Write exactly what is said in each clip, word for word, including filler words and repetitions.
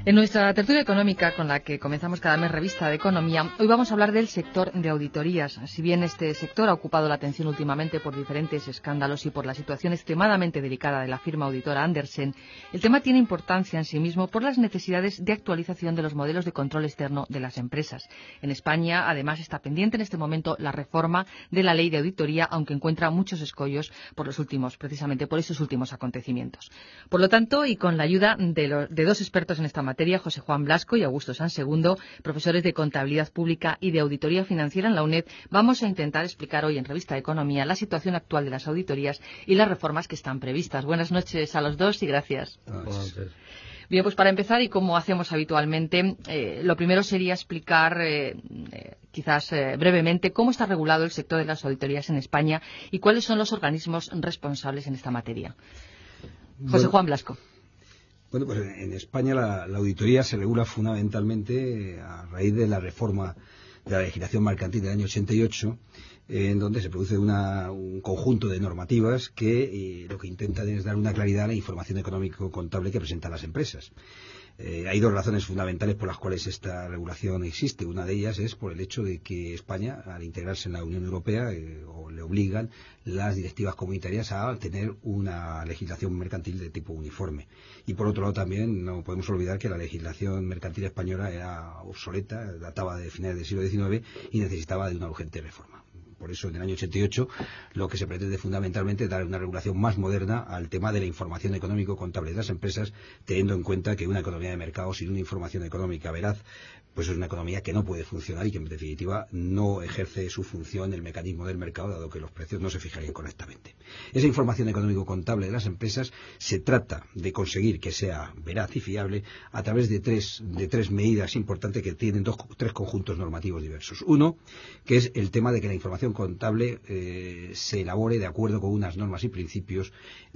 En nuestra tertulia económica, con la que comenzamos cada mes Revista de Economía, hoy vamos a hablar del sector de auditorías. Si bien este sector ha ocupado la atención últimamente por diferentes escándalos y por la situación extremadamente delicada de la firma auditora Andersen, el tema tiene importancia en sí mismo por las necesidades de actualización de los modelos de control externo de las empresas. En España, además, está pendiente en este momento la reforma de la ley de auditoría, aunque encuentra muchos escollos por los últimos, precisamente por esos últimos acontecimientos. Por lo tanto, y con la ayuda de, lo, de dos expertos en esta materia, José Juan Blasco y Augusto Sansegundo, profesores de Contabilidad Pública y de Auditoría Financiera en la UNED, vamos a intentar explicar hoy en Revista de Economía la situación actual de las auditorías y las reformas que están previstas. Buenas noches a los dos y gracias. Buenas noches. Bien, pues para empezar, y como hacemos habitualmente, eh, lo primero sería explicar, eh, eh, quizás eh, brevemente, cómo está regulado el sector de las auditorías en España y cuáles son los organismos responsables en esta materia. José Bueno, Juan Blasco. Bueno, pues en España la, la auditoría se regula fundamentalmente a raíz de la reforma de la legislación mercantil del año ochenta y ocho, eh, en donde se produce una, un conjunto de normativas que eh, lo que intentan es dar una claridad a la información económico-contable que presentan las empresas. Eh, hay dos razones fundamentales por las cuales esta regulación existe. Una de ellas es por el hecho de que España, al integrarse en la Unión Europea, eh, o le obligan las directivas comunitarias a tener una legislación mercantil de tipo uniforme. Y por otro lado también no podemos olvidar que la legislación mercantil española era obsoleta, databa de finales del siglo diecinueve y necesitaba de una urgente reforma. Por eso, en el año ochenta y ocho, lo que se pretende fundamentalmente es dar una regulación más moderna al tema de la información económico-contable de las empresas, teniendo en cuenta que una economía de mercado sin una información económica veraz, pues es una economía que no puede funcionar y que, en definitiva, no ejerce su función el mecanismo del mercado, dado que los precios no se fijarían correctamente. Esa información económico-contable de las empresas se trata de conseguir que sea veraz y fiable a través de tres, de tres medidas importantes que tienen dos, tres conjuntos normativos diversos. Uno, que es el tema de que la información contable eh, se elabore de acuerdo con unas normas y principios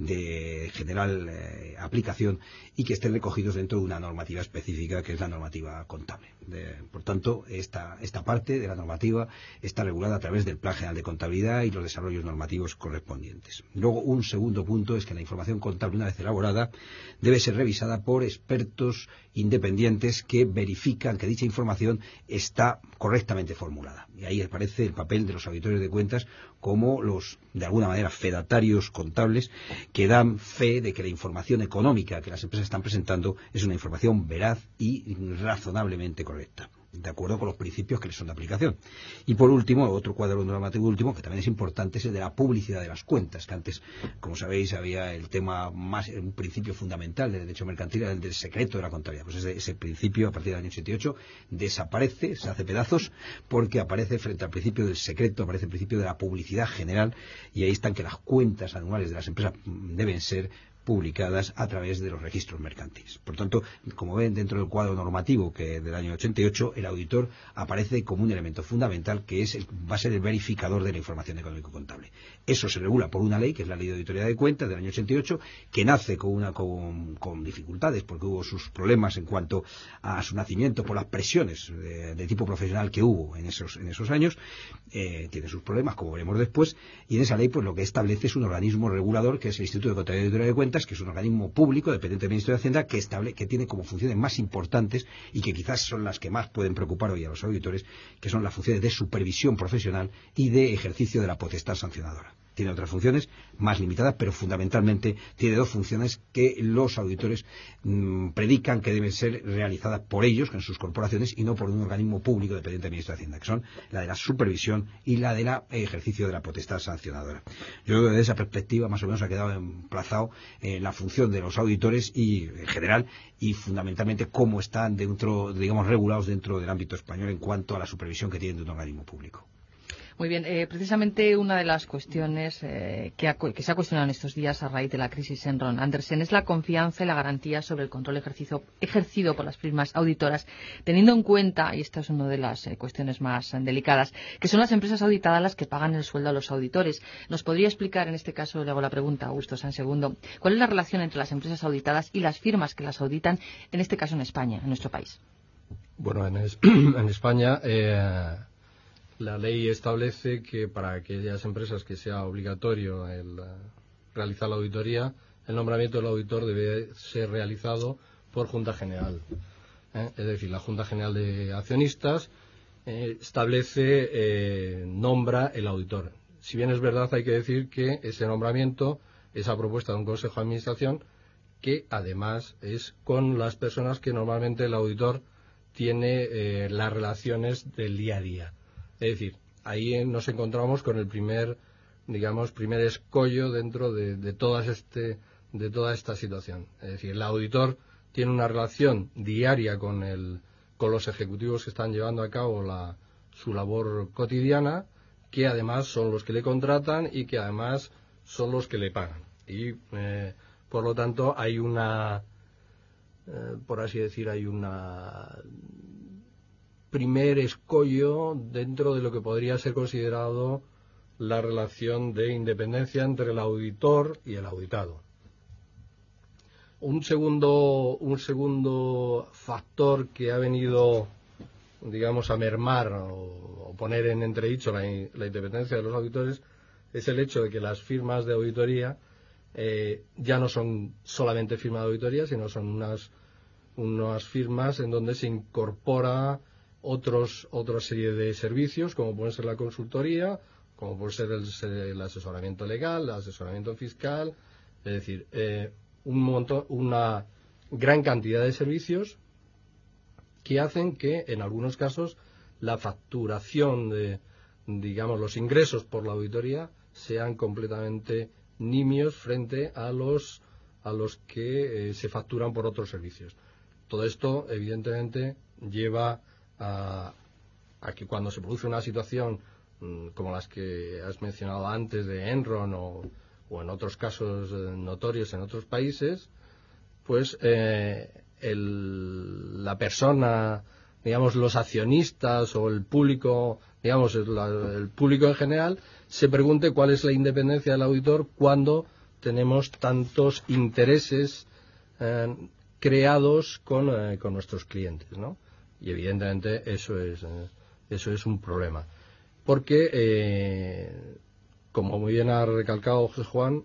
de general eh, aplicación y que estén recogidos dentro de una normativa específica que es la normativa contable. De, por tanto, esta, esta parte de la normativa está regulada a través del Plan General de Contabilidad y los desarrollos normativos correspondientes. Luego, un segundo punto es que la información contable, una vez elaborada, debe ser revisada por expertos independientes que verifican que dicha información está correctamente formulada. Y ahí aparece el papel de los auditores de cuentas como los, de alguna manera, fedatarios contables que dan fe de que la información económica que las empresas están presentando es una información veraz y razonablemente correcta, de acuerdo con los principios que les son de aplicación. Y por último, otro cuadro normativo último, que también es importante, es el de la publicidad de las cuentas, que antes, como sabéis, había el tema más, un principio fundamental del derecho mercantil, el del secreto de la contabilidad. Pues ese, ese principio, a partir del año ochenta y ocho, desaparece, se hace pedazos, porque aparece frente al principio del secreto, aparece el principio de la publicidad general, y ahí están que las cuentas anuales de las empresas deben ser publicadas a través de los registros mercantiles. Por tanto, como ven, dentro del cuadro normativo que del año ochenta y ocho, el auditor aparece como un elemento fundamental que es el, va a ser el verificador de la información económico-contable. Eso se regula por una ley, que es la Ley de Auditoría de Cuentas del año ochenta y ocho, que nace con, una, con, con dificultades, porque hubo sus problemas en cuanto a su nacimiento por las presiones de, de tipo profesional que hubo en esos, en esos años. Eh, tiene sus problemas, como veremos después, y en esa ley pues lo que establece es un organismo regulador, que es el Instituto de Contabilidad y Auditoría de Cuentas, que es un organismo público dependiente del Ministerio de Hacienda que, estable, que tiene como funciones más importantes y que quizás son las que más pueden preocupar hoy a los auditores, que son las funciones de supervisión profesional y de ejercicio de la potestad sancionadora. Tiene otras funciones más limitadas, pero fundamentalmente tiene dos funciones que los auditores mmm, predican que deben ser realizadas por ellos, en sus corporaciones, y no por un organismo público dependiente del Ministerio de Hacienda, que son la de la supervisión y la del de ejercicio de la potestad sancionadora. Yo creo que desde esa perspectiva más o menos ha quedado emplazado eh, la función de los auditores y en general, y fundamentalmente cómo están dentro, digamos, regulados dentro del ámbito español en cuanto a la supervisión que tienen de un organismo público. Muy bien, eh, precisamente una de las cuestiones eh, que, ha, que se ha cuestionado en estos días a raíz de la crisis Enron Andersen es la confianza y la garantía sobre el control ejercicio, ejercido por las firmas auditoras, teniendo en cuenta, y esta es una de las eh, cuestiones más eh, delicadas, que son las empresas auditadas las que pagan el sueldo a los auditores. ¿Nos podría explicar, en este caso, le hago la pregunta a Augusto Sansegundo, cuál es la relación entre las empresas auditadas y las firmas que las auditan, en este caso en España, en nuestro país? Bueno, en, es, en España... Eh... La ley establece que para aquellas empresas que sea obligatorio el uh, realizar la auditoría, el nombramiento del auditor debe ser realizado por Junta General. ¿eh? Es decir, la Junta General de Accionistas eh, establece, eh, nombra el auditor. Si bien es verdad, hay que decir que ese nombramiento es a propuesta de un Consejo de Administración que además es con las personas que normalmente el auditor tiene eh, las relaciones del día a día. Es decir, ahí nos encontramos con el primer, digamos, primer escollo dentro de, de, todas este, de toda esta situación. Es decir, el auditor tiene una relación diaria con, el, con los ejecutivos que están llevando a cabo la, su labor cotidiana, que además son los que le contratan y que además son los que le pagan. Y, eh, por lo tanto, hay una, eh, por así decir, hay una primer escollo dentro de lo que podría ser considerado la relación de independencia entre el auditor y el auditado. Un segundo, un segundo factor que ha venido, digamos, a mermar o, o poner en entredicho la, la independencia de los auditores es el hecho de que las firmas de auditoría eh, ya no son solamente firmas de auditoría, sino son unas, unas firmas en donde se incorpora otros otra serie de servicios, como puede ser la consultoría, como puede ser el, el asesoramiento legal, el asesoramiento fiscal, es decir, eh, un montón, una gran cantidad de servicios que hacen que, en algunos casos, la facturación de, digamos, los ingresos por la auditoría sean completamente nimios frente a los a los que eh, se facturan por otros servicios. Todo esto, evidentemente, lleva a, a que cuando se produce una situación mmm, como las que has mencionado antes de Enron o, o en otros casos eh, notorios en otros países, pues eh, el, la persona, digamos, los accionistas o el público, digamos, el, el público en general, se pregunte cuál es la independencia del auditor cuando tenemos tantos intereses eh, creados con, eh, con nuestros clientes, ¿no? Y evidentemente eso es eh, eso es un problema, porque eh, como muy bien ha recalcado José Juan,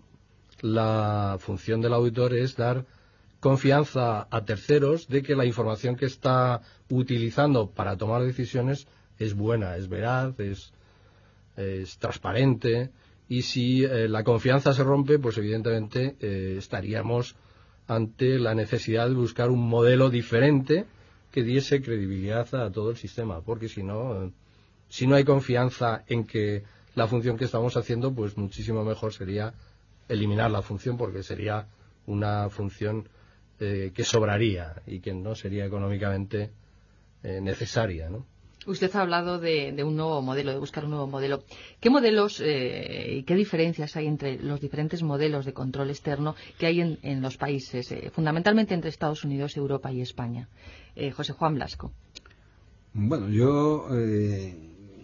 la función del auditor es dar confianza a terceros de que la información que está utilizando para tomar decisiones es buena, es veraz, es, es transparente, y si eh, la confianza se rompe, pues evidentemente eh, estaríamos ante la necesidad de buscar un modelo diferente que diese credibilidad a todo el sistema, porque si no, eh, si no hay confianza en que la función que estamos haciendo, pues muchísimo mejor sería eliminar la función, porque sería una función eh, que sobraría y que no sería económicamente eh, necesaria, ¿no? Usted ha hablado de, de un nuevo modelo, de buscar un nuevo modelo. ¿Qué modelos eh, y qué diferencias hay entre los diferentes modelos de control externo que hay en, en los países, eh, fundamentalmente entre Estados Unidos, Europa y España? Eh, José Juan Blasco. Bueno, yo eh,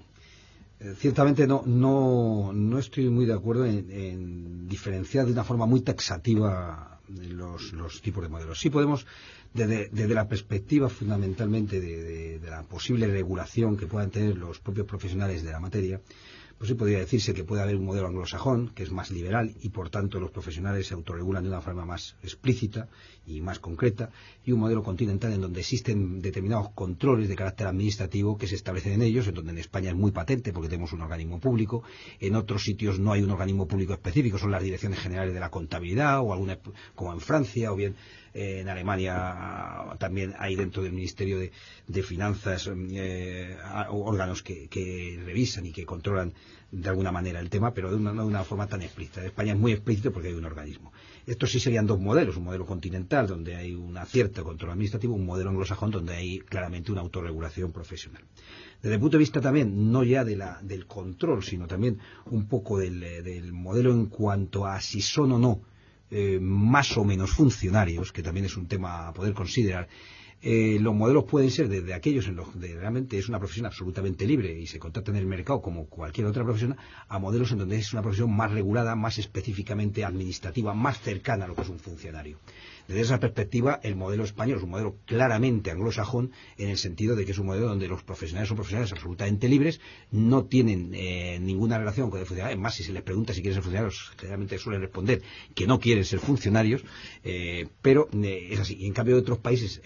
ciertamente no, no, no estoy muy de acuerdo en, en diferenciar de una forma muy taxativa los, los tipos de modelos. Sí podemos, desde, desde la perspectiva fundamentalmente de, de, de la posible regulación que puedan tener los propios profesionales de la materia, pues sí podría decirse que puede haber un modelo anglosajón que es más liberal y por tanto los profesionales se autorregulan de una forma más explícita y más concreta, y un modelo continental en donde existen determinados controles de carácter administrativo que se establecen en ellos, en donde en España es muy patente porque tenemos un organismo público, en otros sitios no hay un organismo público específico, son las direcciones generales de la contabilidad o alguna, como en Francia, o bien eh, en Alemania también hay dentro del Ministerio de, de Finanzas eh, órganos que, que revisan y que controlan de alguna manera el tema, pero de una, no de una forma tan explícita. En España es muy explícito porque hay un organismo. Estos sí serían dos modelos, un modelo continental donde hay un cierto control administrativo, un modelo anglosajón donde hay claramente una autorregulación profesional. Desde el punto de vista también, no ya de la, del control, sino también un poco del, del modelo en cuanto a si son o no eh, más o menos funcionarios, que también es un tema a poder considerar. Eh, los modelos pueden ser desde aquellos en los que realmente es una profesión absolutamente libre y se contrata en el mercado como cualquier otra profesión, a modelos en donde es una profesión más regulada, más específicamente administrativa, más cercana a lo que es un funcionario. Desde esa perspectiva, el modelo español es un modelo claramente anglosajón, en el sentido de que es un modelo donde los profesionales son profesionales absolutamente libres, no tienen eh, ninguna relación con el funcionario. Es más, si se les pregunta si quieren ser funcionarios, generalmente suelen responder que no quieren ser funcionarios, eh, pero eh, es así. Y en cambio, de otros países europeos,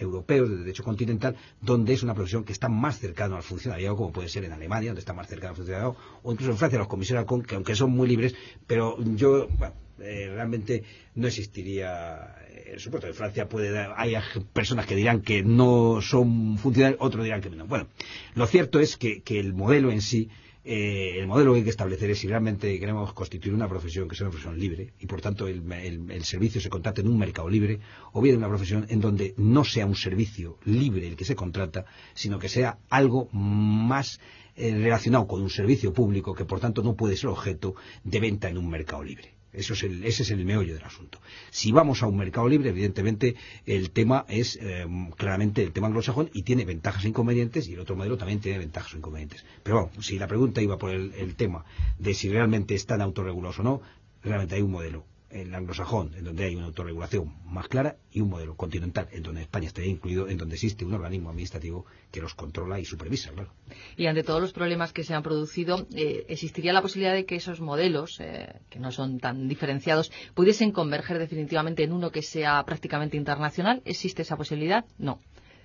europeos de derecho continental, donde es una profesión que está más cercana al funcionariado, como puede ser en Alemania, donde está más cercano al funcionariado, o incluso en Francia los comisarios, que aunque son muy libres, pero yo, bueno, eh, realmente no existiría. En supuesto, en Francia puede dar, hay personas que dirán que no son funcionarios, otros dirán que no. Bueno, lo cierto es que, que el modelo en sí, Eh, el modelo que hay que establecer es si realmente queremos constituir una profesión que sea una profesión libre y por tanto el, el, el servicio se contrata en un mercado libre, o bien una profesión en donde no sea un servicio libre el que se contrata, sino que sea algo más eh, relacionado con un servicio público que por tanto no puede ser objeto de venta en un mercado libre. Eso es el, ese es el meollo del asunto. Si vamos a un mercado libre, evidentemente el tema es eh, claramente el tema anglosajón y tiene ventajas e inconvenientes, y el otro modelo también tiene ventajas e inconvenientes. Pero bueno, si la pregunta iba por el, el tema de si realmente están autorregulados o no, realmente hay un modelo, el anglosajón, en donde hay una autorregulación más clara, y un modelo continental, en donde España estaría incluido, en donde existe un organismo administrativo que los controla y supervisa, claro. Y ante todos los problemas que se han producido, eh, ¿existiría la posibilidad de que esos modelos, eh, que no son tan diferenciados, pudiesen converger definitivamente en uno que sea prácticamente internacional? ¿Existe esa posibilidad? No.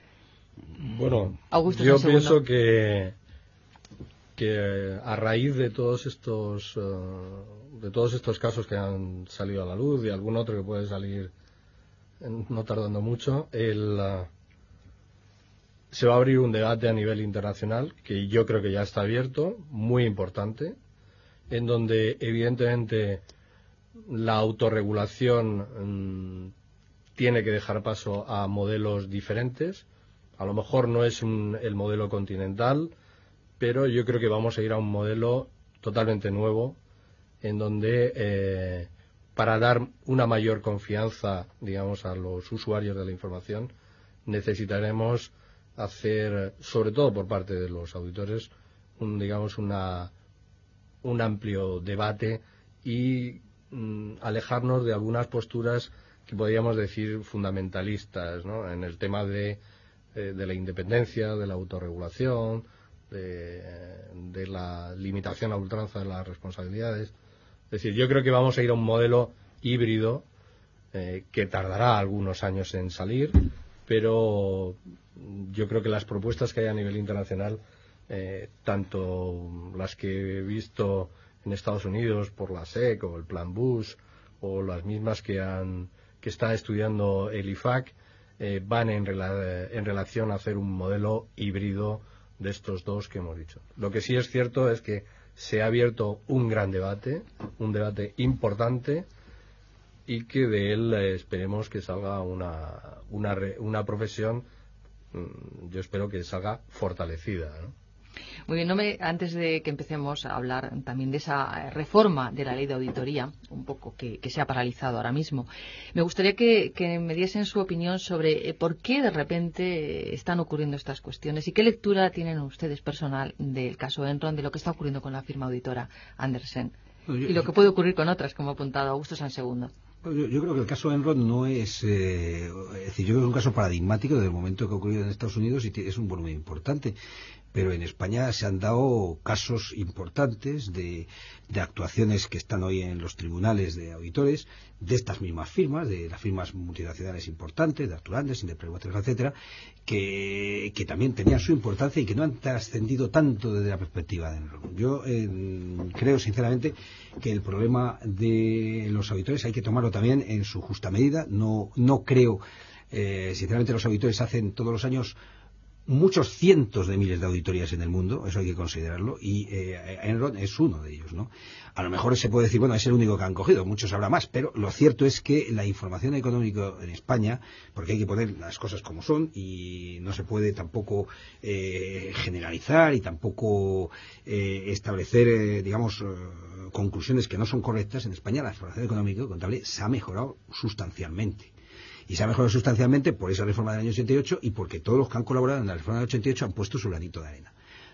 Bueno, Augusto yo Sansegundo. pienso que, que a raíz de todos estos... Uh, de todos estos casos que han salido a la luz y algún otro que puede salir en, no tardando mucho, el, uh, se va a abrir un debate a nivel internacional que yo creo que ya está abierto, muy importante, en donde evidentemente la autorregulación um, tiene que dejar paso a modelos diferentes. A lo mejor no es un, el modelo continental, pero yo creo que vamos a ir a un modelo totalmente nuevo, en donde eh, para dar una mayor confianza, digamos, a los usuarios de la información, necesitaremos hacer, sobre todo por parte de los auditores, un, digamos, una, un amplio debate y mm, alejarnos de algunas posturas que podríamos decir fundamentalistas, ¿no?, en el tema de, eh, de la independencia, de la autorregulación, de, de la limitación a ultranza de las responsabilidades. Es decir, yo creo que vamos a ir a un modelo híbrido eh, que tardará algunos años en salir, pero yo creo que las propuestas que hay a nivel internacional, eh, tanto las que he visto en Estados Unidos por la S E C o el Plan Bush, o las mismas que han que está estudiando el I F A C, eh, van en, rela, en relación a hacer un modelo híbrido de estos dos que hemos dicho. Lo que sí es cierto es que se ha abierto un gran debate, un debate importante, y que de él eh, esperemos que salga una, una, una profesión, mmm, yo espero que salga fortalecida, ¿no? Muy bien, no me, antes de que empecemos a hablar también de esa reforma de la ley de auditoría, un poco que, que se ha paralizado ahora mismo, me gustaría que, que me diesen su opinión sobre eh, por qué de repente están ocurriendo estas cuestiones y qué lectura tienen ustedes personal del caso Enron, de lo que está ocurriendo con la firma auditora Andersen y lo que puede ocurrir con otras, como ha apuntado Augusto Sansegundo. Yo, yo creo que el caso Enron no es, eh, es decir, yo creo que es un caso paradigmático del momento que ha ocurrido en Estados Unidos y es un volumen importante. Pero en España se han dado casos importantes de, de actuaciones que están hoy en los tribunales de auditores de estas mismas firmas, de las firmas multinacionales importantes, de Arthur Andersen, de Pricewaterhouse, etcétera, que, que también tenían su importancia y que no han trascendido tanto desde la perspectiva de Enron. Yo eh, creo sinceramente que el problema de los auditores hay que tomarlo también en su justa medida. No, no creo, eh, sinceramente, los auditores hacen todos los años muchos cientos de miles de auditorías en el mundo, eso hay que considerarlo, y eh, Enron es uno de ellos, ¿no? A lo mejor se puede decir, bueno, es el único que han cogido, muchos habrá más, pero lo cierto es que la información económica en España, porque hay que poner las cosas como son y no se puede tampoco eh, generalizar y tampoco eh, establecer, eh, digamos, eh, conclusiones que no son correctas. En España la información económica y contable se ha mejorado sustancialmente. Y se ha mejorado sustancialmente por esa reforma del año ochenta y ocho y porque todos los que han colaborado en la reforma del ochenta y ocho han puesto su granito de arena.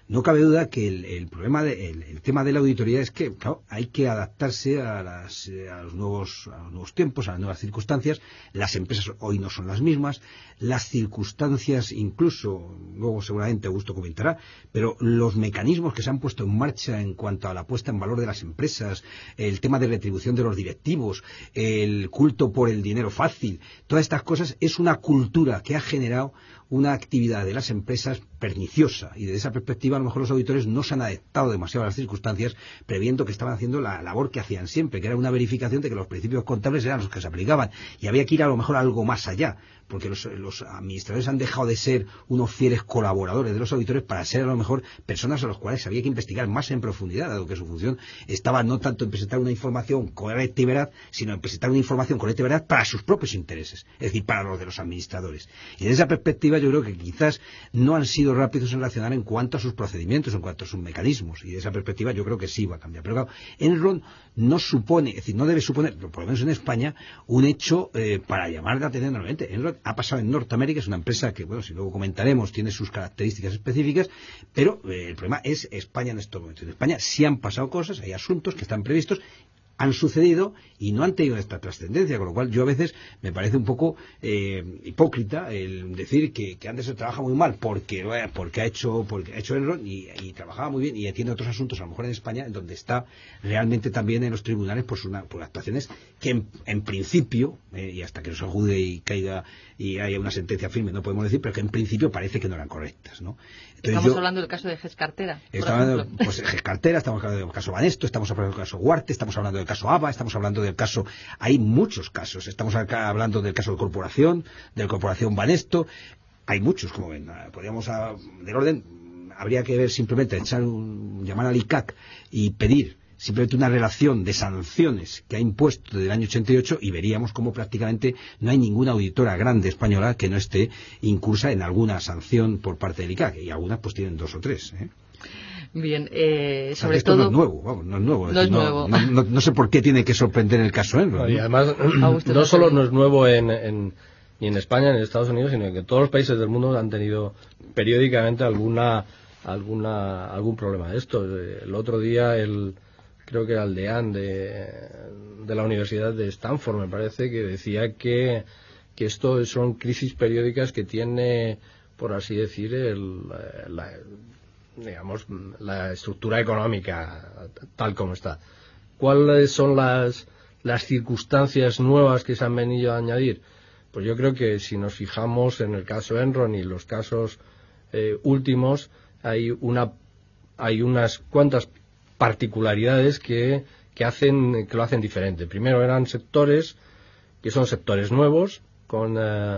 no cabe duda que el, el problema, de, el, el tema de la auditoría es que, claro, hay que adaptarse a, las, a, los nuevos, a los nuevos tiempos, a las nuevas circunstancias. Las empresas hoy no son las mismas, las circunstancias incluso, luego seguramente Augusto comentará, pero los mecanismos que se han puesto en marcha en cuanto a la puesta en valor de las empresas, el tema de retribución de los directivos, el culto por el dinero fácil, todas estas cosas es una cultura que ha generado una actividad de las empresas perniciosa, y desde esa perspectiva a lo mejor los auditores no se han adaptado demasiado a las circunstancias, previendo que estaban haciendo la labor que hacían siempre, que era una verificación de que los principios contables eran los que se aplicaban, y había que ir a lo mejor a algo más allá, porque los, los administradores han dejado de ser unos fieles colaboradores de los auditores para ser a lo mejor personas a las cuales había que investigar más en profundidad, dado que su función estaba no tanto en presentar una información correcta y veraz, sino en presentar una información correcta y veraz para sus propios intereses, es decir, para los de los administradores. Y desde esa perspectiva yo creo que quizás no han sido rápidos en reaccionar en cuanto a sus procedimientos, en cuanto a sus mecanismos, y de esa perspectiva yo creo que sí va a cambiar. Pero claro, Enron no supone, es decir, no debe suponer, por lo menos en España, un hecho eh, para llamar la atención normalmente. Enron ha pasado en Norteamérica, es una empresa que, bueno, si luego comentaremos, tiene sus características específicas, pero eh, el problema es España en estos momentos. En España sí han pasado cosas, hay asuntos que están previstos, han sucedido y no han tenido esta trascendencia, con lo cual yo a veces me parece un poco eh, hipócrita el decir que, que Anderson trabaja muy mal porque bueno, porque ha hecho porque ha hecho Enron y, y trabajaba muy bien y tiene otros asuntos a lo mejor en España en donde está realmente también en los tribunales por, una, por actuaciones que en, en principio eh, y hasta que no se ajude y caiga y haya una sentencia firme no podemos decir, pero que en principio parece que no eran correctas, ¿no? Entonces, estamos yo, hablando del caso de Gescartera. Estamos hablando pues, de Gescartera, estamos hablando del caso Banesto, estamos hablando del caso Huarte, estamos hablando del caso ABA, estamos hablando del caso... Hay muchos casos. Estamos acá hablando del caso de Corporación, de la Corporación Banesto. Hay muchos, como ven. Podríamos, a, del orden, habría que ver simplemente, echar un, llamar al I C A C y pedir simplemente una relación de sanciones que ha impuesto desde el año ochenta y ocho y veríamos cómo prácticamente no hay ninguna auditora grande española que no esté incursa en alguna sanción por parte del I C A C, y algunas pues tienen dos o tres, ¿eh? Bien, eh, sobre esto todo... no es nuevo, vamos, no es nuevo. No es no, nuevo. No, no, no sé por qué tiene que sorprender el caso Enron, ¿no? Y además, no solo no es nuevo en, en, ni en España ni en Estados Unidos, sino que todos los países del mundo han tenido periódicamente alguna, alguna, algún problema de esto. El otro día, el creo que era el deán de, de la Universidad de Stanford, me parece, que decía que, que esto son crisis periódicas que tiene, por así decir, el, la, digamos, la estructura económica tal como está. ¿Cuáles son las, las circunstancias nuevas que se han venido a añadir? Pues yo creo que si nos fijamos en el caso Enron y los casos eh, últimos, hay una hay unas cuantas particularidades que, que hacen que lo hacen diferente. Primero, eran sectores que son sectores nuevos, con eh,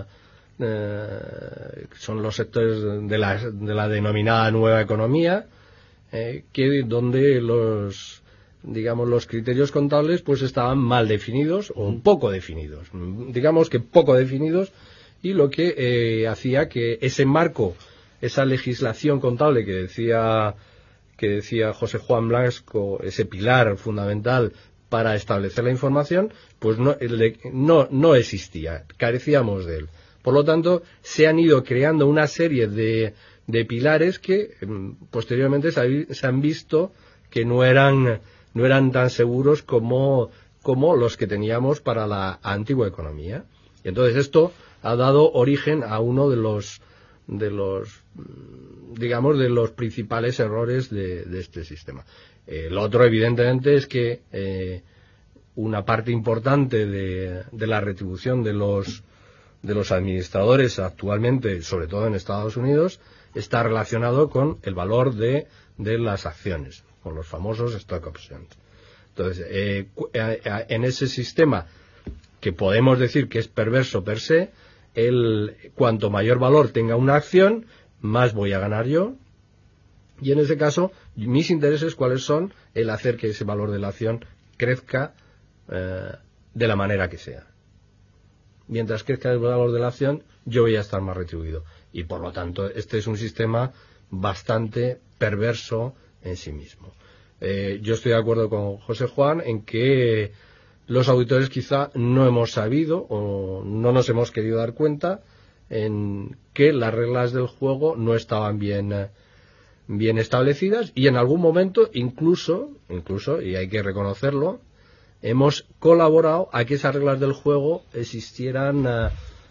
eh, son los sectores de la, de la denominada nueva economía, eh, que donde los digamos los criterios contables pues estaban mal definidos o un poco definidos, digamos que poco definidos, y lo que eh, hacía que ese marco, esa legislación contable que decía que decía José Juan Blasco, ese pilar fundamental para establecer la información, pues no, no, no existía, carecíamos de él. Por lo tanto, se han ido creando una serie de, de pilares que posteriormente se, se han visto que no eran, no eran tan seguros como, como los que teníamos para la antigua economía. Y entonces esto ha dado origen a uno de los de los digamos de los principales errores de, de este sistema. El otro, evidentemente, es que eh, una parte importante de, de la retribución de los de los administradores actualmente, sobre todo en Estados Unidos, está relacionado con el valor de, de las acciones, con los famosos stock options. Entonces, eh, en ese sistema, que podemos decir que es perverso per se, el, cuanto mayor valor tenga una acción, más voy a ganar yo, y en ese caso, mis intereses, ¿cuáles son? El hacer que ese valor de la acción crezca eh, de la manera que sea. Mientras crezca el valor de la acción, yo voy a estar más retribuido. Y por lo tanto, este es un sistema bastante perverso en sí mismo. Eh, yo estoy de acuerdo con José Juan en que los auditores quizá no hemos sabido o no nos hemos querido dar cuenta en que las reglas del juego no estaban bien, bien establecidas y en algún momento incluso, incluso, y hay que reconocerlo, hemos colaborado a que esas reglas del juego existieran uh,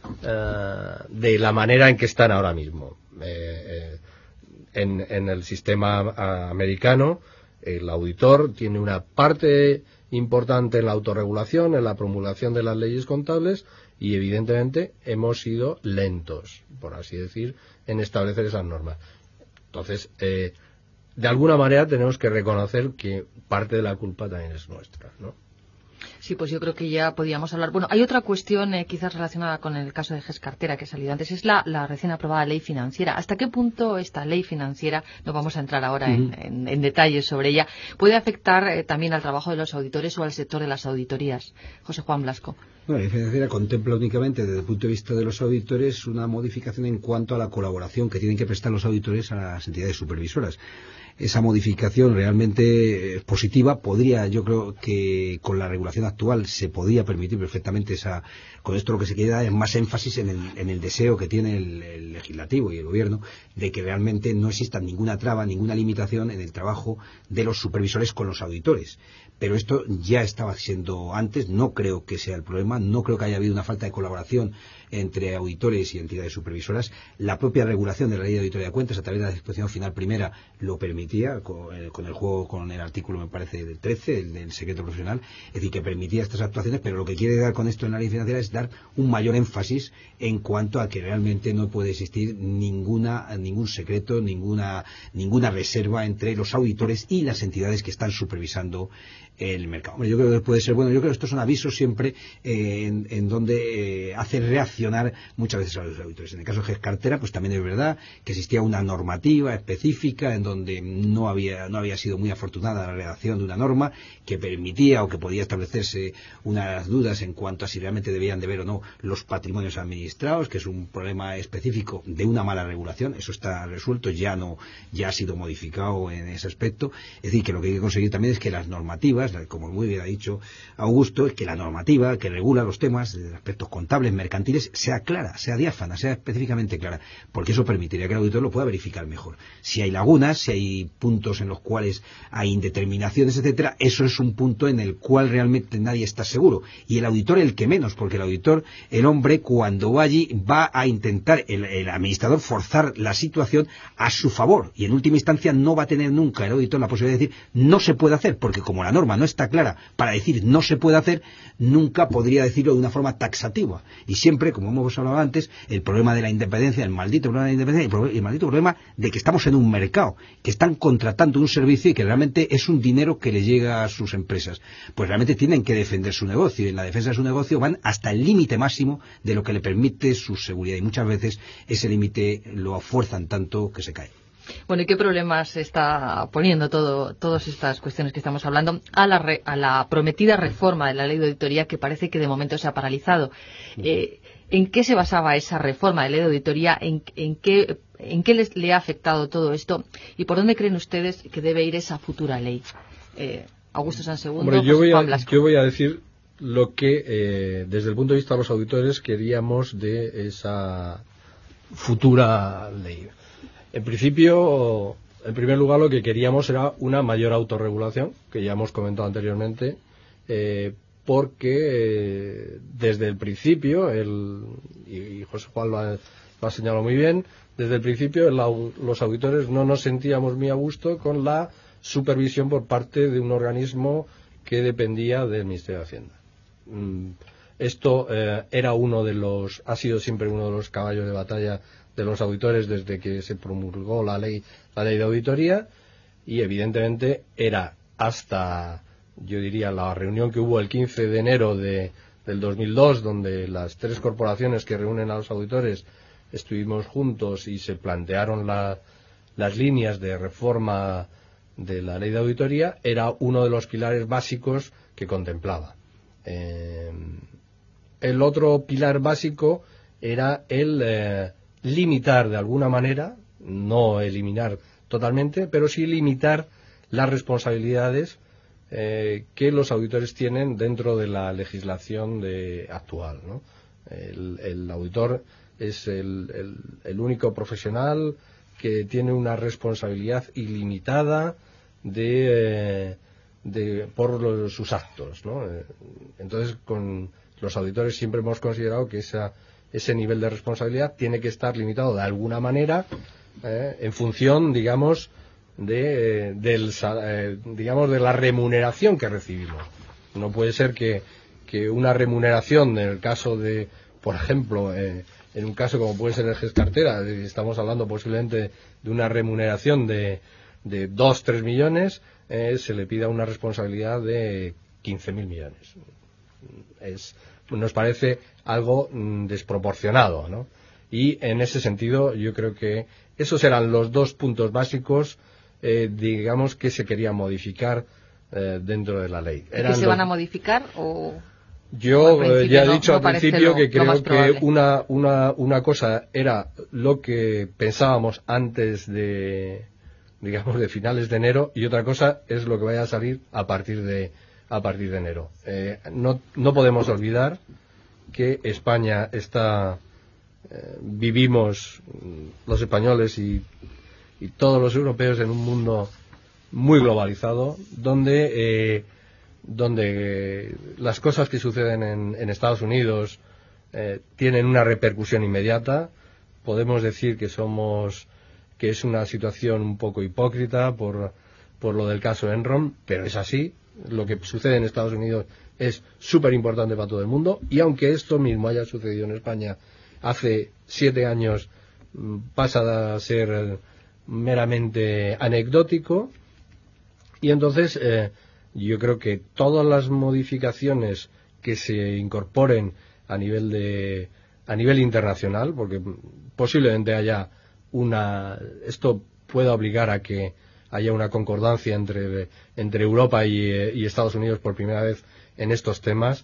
uh, de la manera en que están ahora mismo. Eh, eh, en, en el sistema uh, americano, el auditor tiene una parte importante en la autorregulación, en la promulgación de las leyes contables, y evidentemente hemos sido lentos, por así decir, en establecer esas normas. Entonces, eh, de alguna manera tenemos que reconocer que parte de la culpa también es nuestra, ¿no? Sí, pues yo creo que ya podíamos hablar. Bueno, hay otra cuestión eh, quizás relacionada con el caso de Gescartera que ha salido antes, es la, la recién aprobada ley financiera. ¿Hasta qué punto esta ley financiera, no vamos a entrar ahora en, en, en detalles sobre ella, puede afectar eh, también al trabajo de los auditores o al sector de las auditorías? José Juan Blasco. Bueno, la ley financiera contempla únicamente desde el punto de vista de los auditores una modificación en cuanto a la colaboración que tienen que prestar los auditores a las entidades supervisoras. Esa modificación realmente es positiva. Podría, yo creo que con la regulación actual se podía permitir perfectamente esa. Con esto lo que se queda es más énfasis en el, en el deseo que tiene el, el legislativo y el gobierno de que realmente no exista ninguna traba, ninguna limitación en el trabajo de los supervisores con los auditores. Pero esto ya estaba siendo antes, no creo que sea el problema, no creo que haya habido una falta de colaboración entre auditores y entidades supervisoras. La propia regulación de la ley de auditoría de cuentas a través de la disposición final primera lo permitía con el, con el juego, con el artículo me parece del trece, el del secreto profesional, es decir, que permitía estas actuaciones, pero lo que quiere dar con esto en la ley financiera es dar un mayor énfasis en cuanto a que realmente no puede existir ninguna ningún secreto, ninguna ninguna reserva entre los auditores y las entidades que están supervisando el mercado. Hombre, yo creo que puede ser bueno. Yo creo que estos son avisos siempre eh, en, en donde eh, hace reaccionar muchas veces a los auditores. En el caso de Gescartera, pues también es verdad que existía una normativa específica en donde no había no había sido muy afortunada la redacción de una norma que permitía o que podía establecerse unas dudas en cuanto a si realmente debían de ver o no los patrimonios administrados, que es un problema específico de una mala regulación. Eso está resuelto, ya no ya ha sido modificado en ese aspecto. Es decir, que lo que hay que conseguir también es que las normativas, como muy bien ha dicho Augusto, es que la normativa que regula los temas de aspectos contables, mercantiles, sea clara, sea diáfana, sea específicamente clara, porque eso permitiría que el auditor lo pueda verificar mejor. Si hay lagunas, si hay puntos en los cuales hay indeterminaciones, etcétera, eso es un punto en el cual realmente nadie está seguro. Y el auditor el que menos, porque el auditor, el hombre, cuando va allí, va a intentar, el, el administrador, forzar la situación a su favor. Y en última instancia no va a tener nunca el auditor la posibilidad de decir no se puede hacer, porque como la norma no está clara para decir no se puede hacer, nunca podría decirlo de una forma taxativa. Y siempre, como hemos hablado antes, el problema de la independencia, el maldito problema de la independencia, y el, pro- el maldito problema de que estamos en un mercado, que están contratando un servicio y que realmente es un dinero que le llega a sus empresas. Pues realmente tienen que defender su negocio, y en la defensa de su negocio van hasta el límite máximo de lo que le permite su seguridad, y muchas veces ese límite lo fuerzan tanto que se cae. Bueno, ¿y qué problemas está poniendo todo, todas estas cuestiones que estamos hablando a la, re, a la prometida reforma de la ley de auditoría que parece que de momento se ha paralizado? Eh, ¿En qué se basaba esa reforma de ley de auditoría? ¿En, en qué, en qué les, le ha afectado todo esto? ¿Y por dónde creen ustedes que debe ir esa futura ley? Eh, Augusto Sansegundo, Hombre, yo voy, Juan a, Blasco. yo voy a decir lo que, eh, desde el punto de vista de los auditores, queríamos de esa futura ley. En principio, en primer lugar, lo que queríamos era una mayor autorregulación, que ya hemos comentado anteriormente, eh, porque eh, desde el principio, el, y José Juan lo ha, lo ha señalado muy bien, desde el principio el, los auditores no nos sentíamos muy a gusto con la supervisión por parte de un organismo que dependía del Ministerio de Hacienda. Mm, esto eh, era uno de los, ha sido siempre uno de los caballos de batalla de los auditores desde que se promulgó la ley, la ley de auditoría, y evidentemente era hasta, yo diría, la reunión que hubo el quince de enero de, del dos mil dos, donde las tres corporaciones que reúnen a los auditores estuvimos juntos y se plantearon la, las líneas de reforma de la ley de auditoría, era uno de los pilares básicos que contemplaba. Eh, el otro pilar básico era el eh, limitar de alguna manera, no eliminar totalmente, pero sí limitar las responsabilidades eh, que los auditores tienen dentro de la legislación de, actual, ¿no? El, el auditor es el, el, el único profesional que tiene una responsabilidad ilimitada de, eh, de por los, sus actos, ¿no? Entonces, con los auditores siempre hemos considerado que esa, ese nivel de responsabilidad tiene que estar limitado de alguna manera eh, en función, digamos, de, del, eh, digamos, de la remuneración que recibimos. No puede ser que, que una remuneración, en el caso de, por ejemplo, eh, en un caso como puede ser el G E S Cartera, estamos hablando posiblemente de una remuneración de, de dos, tres millones, eh, se le pida una responsabilidad de quince mil millones. Es, nos parece algo mm, desproporcionado, ¿no? Y en ese sentido yo creo que esos eran los dos puntos básicos, eh, digamos, que se querían modificar eh, dentro de la ley. ¿Que se van a modificar o...? Yo eh, ya he dicho no, no al principio lo, que creo que una, una, una cosa era lo que pensábamos antes de, digamos, de finales de enero, y otra cosa es lo que vaya a salir a partir de, a partir de enero. Eh, no, no podemos olvidar que España está, eh, vivimos los españoles y, y todos los europeos en un mundo muy globalizado, donde eh, donde las cosas que suceden en, en Estados Unidos eh, tienen una repercusión inmediata. Podemos decir que somos que es una situación un poco hipócrita por, por lo del caso Enron, pero es así. Lo que sucede en Estados Unidos es súper importante para todo el mundo, y aunque esto mismo haya sucedido en España hace siete años, pasa a ser meramente anecdótico. Y entonces eh, yo creo que todas las modificaciones que se incorporen a nivel de a nivel internacional, porque posiblemente haya una esto pueda obligar a que haya una concordancia entre entre Europa y, y Estados Unidos por primera vez en estos temas,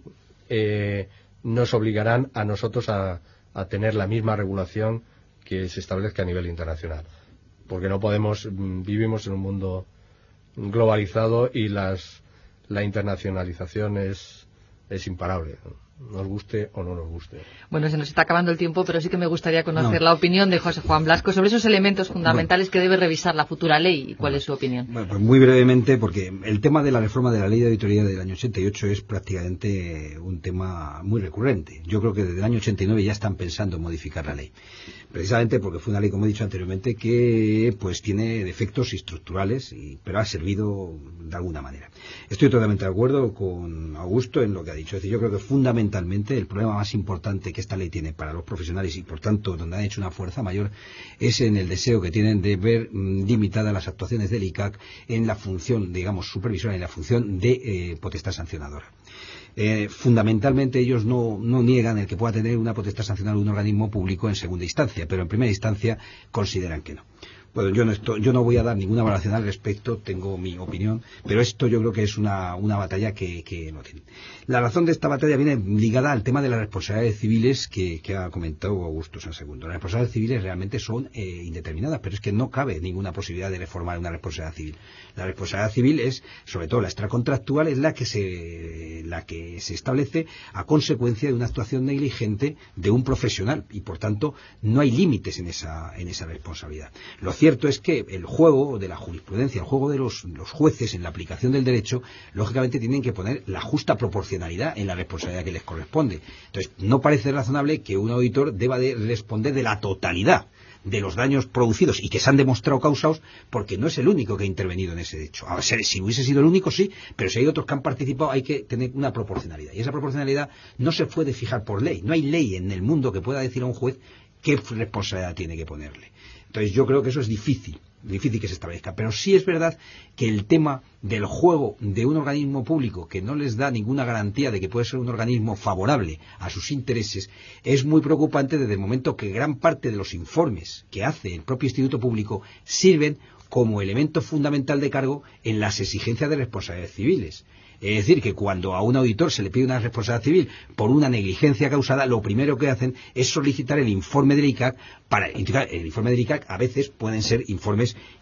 eh, nos obligarán a nosotros a, a tener la misma regulación que se establezca a nivel internacional, porque no podemos vivimos en un mundo globalizado y las la internacionalización es es imparable, nos guste o no nos guste. Bueno, se nos está acabando el tiempo, pero sí que me gustaría conocer no. la opinión de José Juan Blasco sobre esos elementos fundamentales bueno. que debe revisar la futura ley. ¿Y cuál bueno. es su opinión? Bueno, pues muy brevemente, porque el tema de la reforma de la ley de auditoría del año ochenta y ocho es prácticamente un tema muy recurrente. Yo creo que desde el año ochenta y nueve ya están pensando en modificar la ley, precisamente porque fue una ley, como he dicho anteriormente, que pues tiene defectos estructurales, y, pero ha servido de alguna manera. Estoy totalmente de acuerdo con Augusto en lo que ha dicho. Es decir, yo creo que fundamentalmente el problema más importante que esta ley tiene para los profesionales, y por tanto donde han hecho una fuerza mayor, es en el deseo que tienen de ver mmm, limitadas las actuaciones del I C A C en la función, digamos, supervisora, en la función de eh, potestad sancionadora. Eh, fundamentalmente ellos no, no niegan el que pueda tener una potestad sancionadora un organismo público en segunda instancia, pero en primera instancia consideran que no. Bueno, yo no, estoy, yo no voy a dar ninguna valoración al respecto, tengo mi opinión, pero esto yo creo que es una, una batalla que, que no tiene. La razón de esta batalla viene ligada al tema de las responsabilidades civiles que, que ha comentado Augusto San Segundo. Las responsabilidades civiles realmente son eh, indeterminadas, pero es que no cabe ninguna posibilidad de reformar una responsabilidad civil. La responsabilidad civil es, sobre todo la extracontractual, es la que se, la que se establece a consecuencia de una actuación negligente de un profesional, y por tanto no hay límites en esa, en esa responsabilidad. Lo cierto es que el juego de la jurisprudencia, el juego de los, los jueces en la aplicación del derecho, lógicamente tienen que poner la justa proporcionalidad en la responsabilidad que les corresponde. Entonces, no parece razonable que un auditor deba de responder de la totalidad de los daños producidos y que se han demostrado causados, porque no es el único que ha intervenido en ese hecho. A ver, si hubiese sido el único, sí, pero si hay otros que han participado, hay que tener una proporcionalidad. Y esa proporcionalidad no se puede fijar por ley. No hay ley en el mundo que pueda decir a un juez qué responsabilidad tiene que ponerle. Entonces yo creo que eso es difícil, difícil que se establezca. Pero sí es verdad que el tema del juego de un organismo público que no les da ninguna garantía de que puede ser un organismo favorable a sus intereses es muy preocupante desde el momento que gran parte de los informes que hace el propio Instituto Público sirven como elemento fundamental de cargo en las exigencias de responsabilidades civiles. Es decir, que cuando a un auditor se le pide una responsabilidad civil por una negligencia causada, lo primero que hacen es solicitar el informe del I C A C. Para el informe del I C A C a veces pueden ser informes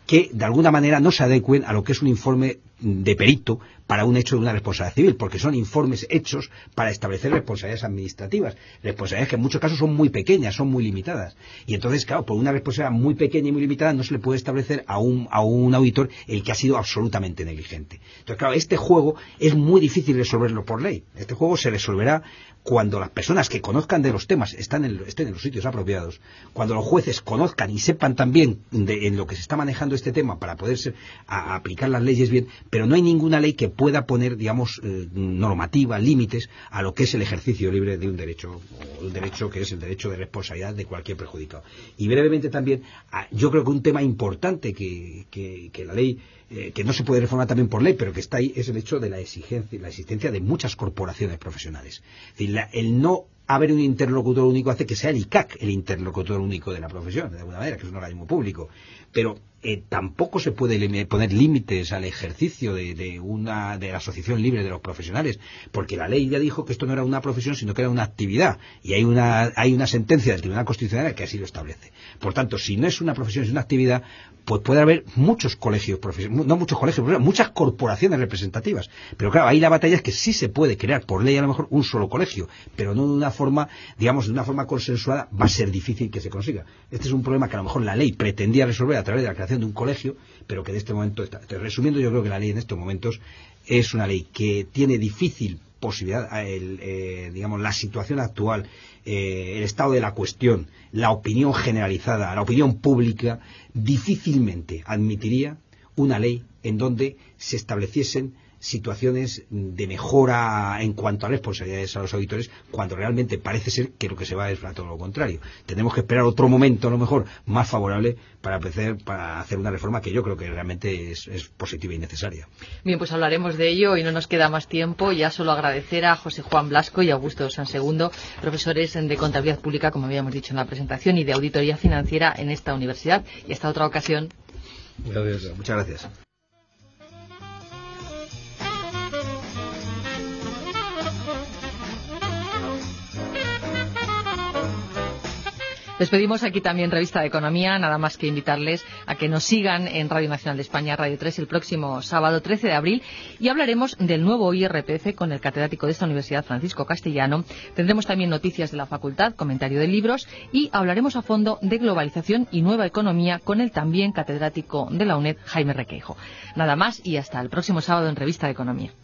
que de alguna manera no se adecuen a lo que es un informe de perito para un hecho de una responsabilidad civil, porque son informes hechos para establecer responsabilidades administrativas, responsabilidades que en muchos casos son muy pequeñas, son muy limitadas. Y entonces, claro, por una responsabilidad muy pequeña y muy limitada no se le puede establecer a un, a un auditor el que ha sido absolutamente negligente. Entonces, claro, este juego es muy difícil resolverlo por ley. Este juego se resolverá cuando las personas que conozcan de los temas están en, estén en los sitios apropiados, cuando los jueces conozcan y sepan también de, en lo que se está manejando este tema para poder ser, a, a aplicar las leyes bien, pero no hay ninguna ley que pueda poner, digamos, eh, normativa, límites a lo que es el ejercicio libre de un derecho, o un derecho que es el derecho de responsabilidad de cualquier perjudicado. Y brevemente también, yo creo que un tema importante que, que, que la ley, eh, que no se puede reformar también por ley, pero que está ahí, es el hecho de la exigencia, la existencia de muchas corporaciones profesionales. Es decir, la, el no haber un interlocutor único hace que sea el I C A C el interlocutor único de la profesión, de alguna manera, que es un organismo público. Pero eh, tampoco se puede poner límites al ejercicio de, de una de la asociación libre de los profesionales, porque la ley ya dijo que esto no era una profesión, sino que era una actividad, y hay una hay una sentencia del Tribunal Constitucional que así lo establece. Por tanto, si no es una profesión, es una actividad, pues puede haber muchos colegios profesionales, no muchos colegios, muchas corporaciones representativas. Pero claro, ahí la batalla es que sí se puede crear por ley a lo mejor un solo colegio, pero no de una forma, digamos, de una forma consensuada, va a ser difícil que se consiga. Este es un problema que a lo mejor la ley pretendía resolver a través de la creación de un colegio, pero que en este momento está. Entonces, resumiendo, yo creo que la ley en estos momentos es una ley que tiene difícil posibilidad, el, eh, digamos, la situación actual, eh, el estado de la cuestión, la opinión generalizada, la opinión pública, difícilmente admitiría una ley en donde se estableciesen situaciones de mejora en cuanto a responsabilidades a los auditores, cuando realmente parece ser que lo que se va es a todo lo contrario. Tenemos que esperar otro momento, a lo mejor, más favorable para empezar, para hacer una reforma que yo creo que realmente es, es positiva y necesaria. Bien, pues hablaremos de ello y no nos queda más tiempo. Ya solo agradecer a José Juan Blasco y Augusto Sansegundo, profesores de Contabilidad Pública, como habíamos dicho en la presentación, y de Auditoría Financiera en esta universidad. Y hasta otra ocasión. Gracias. Muchas gracias. Despedimos aquí también Revista de Economía, nada más que invitarles a que nos sigan en Radio Nacional de España, Radio tres, el próximo sábado trece de abril, y hablaremos del nuevo I R P F con el catedrático de esta universidad, Francisco Castellano. Tendremos también noticias de la facultad, comentario de libros, y hablaremos a fondo de globalización y nueva economía con el también catedrático de la UNED, Jaime Requeijo. Nada más y hasta el próximo sábado en Revista de Economía.